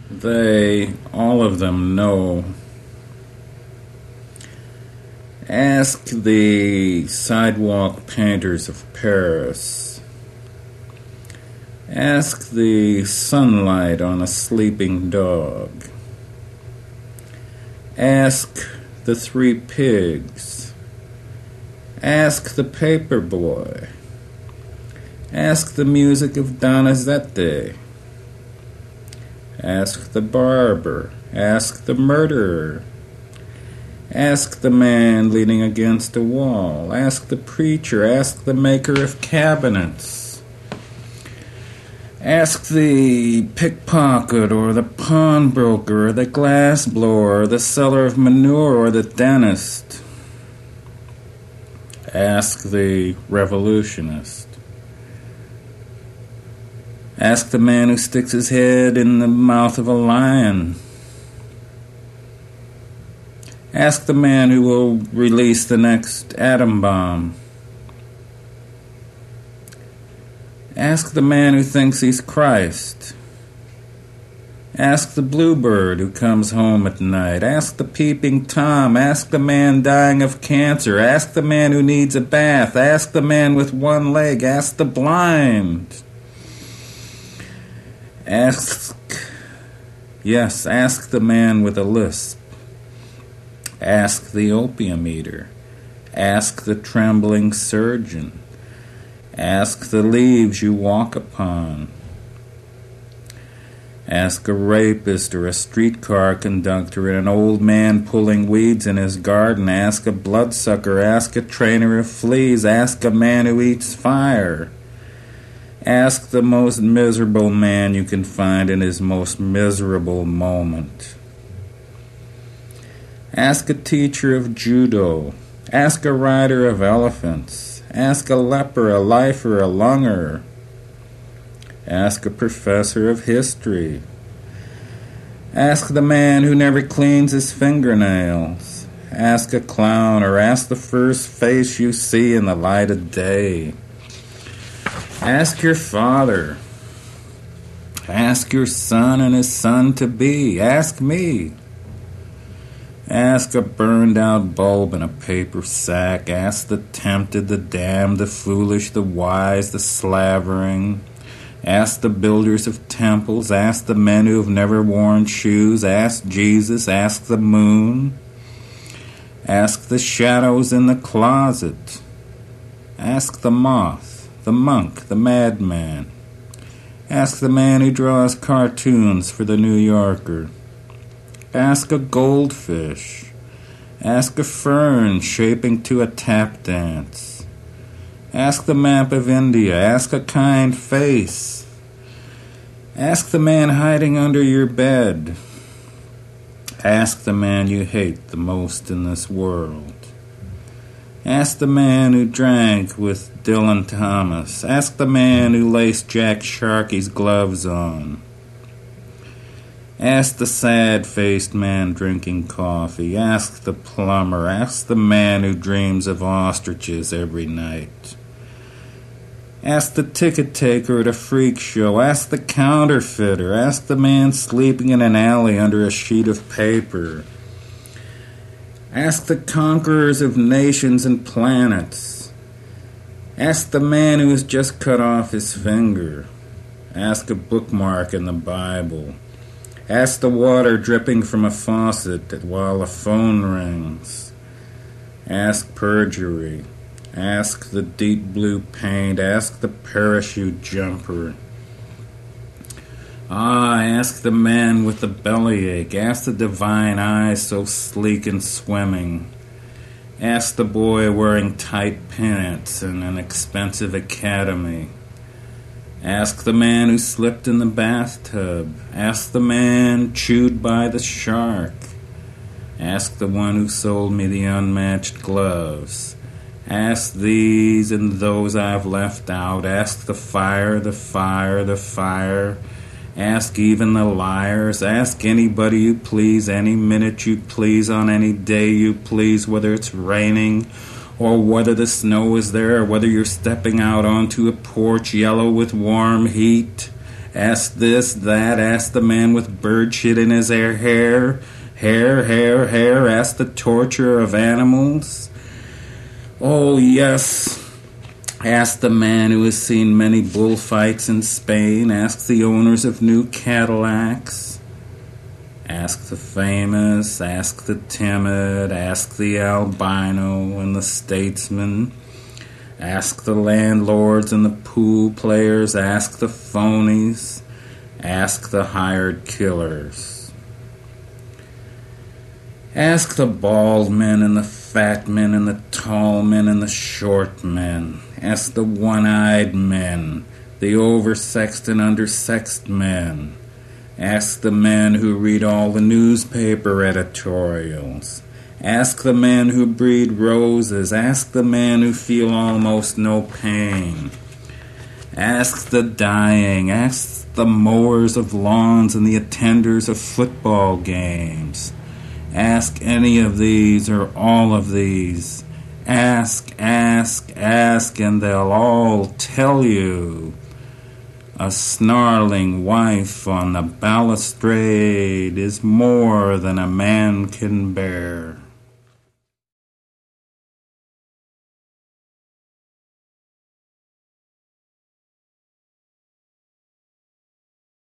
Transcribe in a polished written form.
They, all of them, know. Ask the sidewalk painters of Paris. Ask the sunlight on a sleeping dog. Ask the three pigs. Ask the paper boy. Ask the music of Donizetti. Ask the barber. Ask the murderer. Ask the man leaning against a wall. Ask the preacher. Ask the maker of cabinets. Ask the pickpocket or the pawnbroker or the glassblower or the seller of manure or the dentist. Ask the revolutionist. Ask the man who sticks his head in the mouth of a lion. Ask the man who will release the next atom bomb. Ask the man who thinks he's Christ. Ask the bluebird who comes home at night. Ask the peeping Tom. Ask the man dying of cancer. Ask the man who needs a bath. Ask the man with one leg. Ask the blind. Ask the man with a lisp. Ask the opium eater. Ask the trembling surgeon. Ask the leaves you walk upon. Ask a rapist or a streetcar conductor and an old man pulling weeds in his garden. Ask a bloodsucker. Ask a trainer of fleas. Ask a man who eats fire. Ask the most miserable man you can find in his most miserable moment. Ask a teacher of judo. Ask a rider of elephants. Ask a leper, a lifer, a lunger. Ask a professor of history. Ask the man who never cleans his fingernails. Ask a clown, or ask the first face you see in the light of day. Ask your father. Ask your son and his son-to-be. Ask me. Ask a burned-out bulb in a paper sack. Ask the tempted, the damned, the foolish, the wise, the slavering. Ask the builders of temples. Ask the men who have never worn shoes. Ask Jesus. Ask the moon. Ask the shadows in the closet. Ask the moth, the monk, the madman. Ask the man who draws cartoons for the New Yorker. Ask a goldfish. Ask a fern shaping to a tap dance. Ask the map of India. Ask a kind face. Ask the man hiding under your bed. Ask the man you hate the most in this world. Ask the man who drank with Dylan Thomas. Ask the man who laced Jack Sharkey's gloves on. Ask the sad-faced man drinking coffee. Ask the plumber. Ask the man who dreams of ostriches every night. Ask the ticket taker at a freak show. Ask the counterfeiter. Ask the man sleeping in an alley under a sheet of paper. Ask the conquerors of nations and planets. Ask the man who has just cut off his finger. Ask a bookmark in the Bible. Ask the water dripping from a faucet while a phone rings. Ask perjury. Ask the deep blue paint. Ask the parachute jumper. Ask the man with the bellyache. Ask the divine eyes so sleek and swimming. Ask the boy wearing tight pants in an expensive academy. Ask the man who slipped in the bathtub. Ask the man chewed by the shark. Ask the one who sold me the unmatched gloves. Ask these and those I've left out. Ask the fire, the fire, the fire. Ask even the liars. Ask anybody you please, any minute you please, on any day you please, whether it's raining or whether the snow is there, or whether you're stepping out onto a porch yellow with warm heat. Ask this, that, ask the man with bird shit in his hair. Ask the torture of animals. Oh, yes. Ask the man who has seen many bullfights in Spain. Ask the owners of new Cadillacs. Ask the famous, ask the timid, ask the albino and the statesman. Ask the landlords and the pool players, ask the phonies, ask the hired killers. Ask the bald men and the fat men and the tall men and the short men. Ask the one-eyed men, the oversexed and undersexed men. Ask the men who read all the newspaper editorials. Ask the men who breed roses. Ask the men who feel almost no pain. Ask the dying. Ask the mowers of lawns and the attenders of football games. Ask any of these or all of these. Ask, and they'll all tell you. A snarling wife on the balustrade is more than a man can bear.